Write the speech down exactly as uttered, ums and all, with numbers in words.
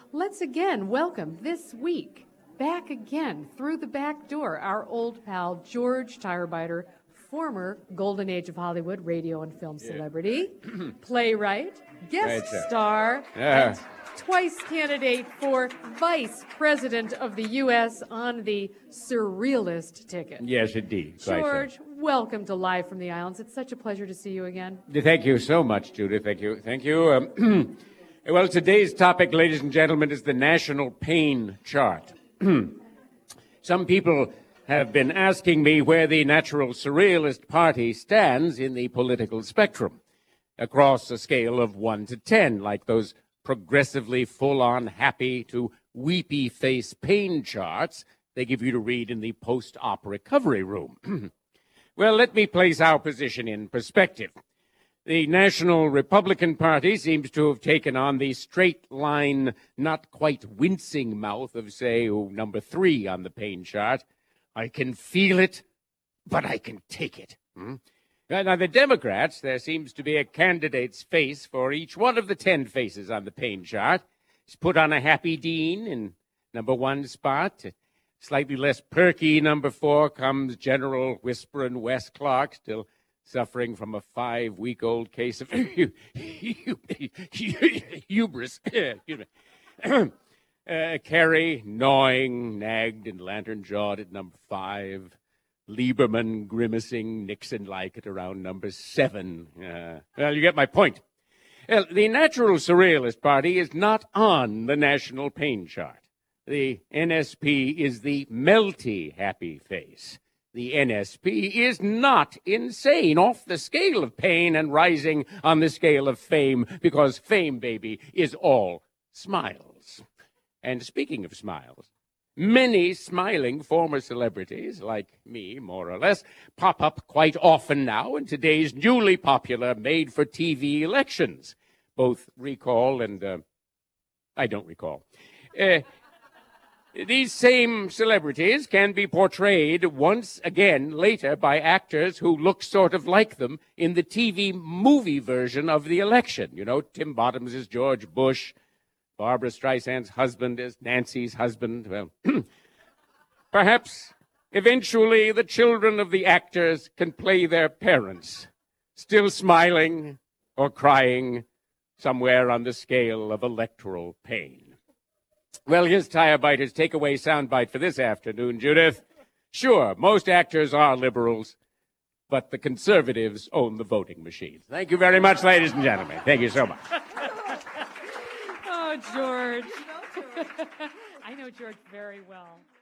Let's again welcome this week, back again through the back door, our old pal George Tyrebiter, former Golden Age of Hollywood radio and film celebrity, playwright, guest Right, star, Yeah. and twice candidate for Vice President of the U S on the Surrealist ticket. Yes, indeed. Quite so. George, welcome to Live from the Islands. It's such a pleasure to see you again. Thank you so much, Judith. Thank you. Thank you. Um, well, today's topic, ladies and gentlemen, is the National Pain Chart. Some people have been asking me where the Natural Surrealist Party stands in the political spectrum, across a scale of one to ten, like those progressively full-on happy to weepy face pain charts they give you to read in the post-op recovery room. Well, let me place our position in perspective. The National Republican Party seems to have taken on the straight line, not quite wincing mouth of, say, oh, number three on the pain chart. I can feel it, but I can take it. Hmm? Now, the Democrats, there seems to be a candidate's face for each one of the ten faces on the pain chart. It's put on a happy Dean in number one spot. Slightly less perky number four comes General Whisperin' Wes Clark, still suffering from a five-week-old case of hubris. uh, Kerry, gnawing, nagged, and lantern-jawed at number five. Lieberman grimacing, Nixon-like at around number seven. Uh, well, you get my point. Well, the Natural Surrealist Party is not on the National Pain Chart. The N S P is the melty happy face. The N S P is not insane, off the scale of pain and rising on the scale of fame, because fame, baby, is all smiles. And speaking of smiles, many smiling former celebrities, like me, more or less, pop up quite often now in today's newly popular made-for-T V elections. Both recall and, uh, I don't recall. Uh, these same celebrities can be portrayed once again later by actors who look sort of like them in the T V movie version of the election. You know, Tim Bottoms is George Bush. Barbara Streisand's husband is Nancy's husband. Well, perhaps eventually the children of the actors can play their parents, still smiling or crying somewhere on the scale of electoral pain. Well, here's Tyrebiter's takeaway soundbite for this afternoon, Judith. Sure, most actors are liberals, but the conservatives own the voting machines. Thank you very much, ladies and gentlemen. Thank you so much. Oh, George. I know George very well.